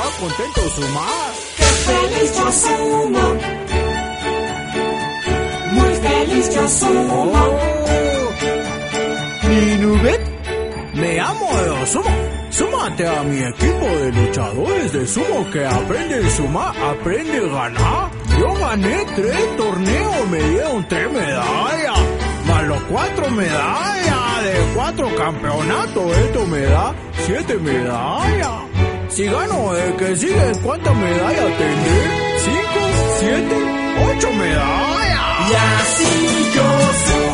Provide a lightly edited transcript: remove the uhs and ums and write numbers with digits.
contento sumar. ¡Qué feliz yo sumo! Muy feliz yo sumo. Ninubet, me amo de sumo. Súmate a mi equipo de luchadores de sumo que aprende a sumar, aprende a ganar. Yo gané 3 torneos, me dieron 3 medallas, más los 4 medallas de 4 campeonatos. Esto me da 7 medallas. Si gano el que sigue, ¿cuántas medallas tendré? 5, 7, 8 medallas. Y así yo sumo.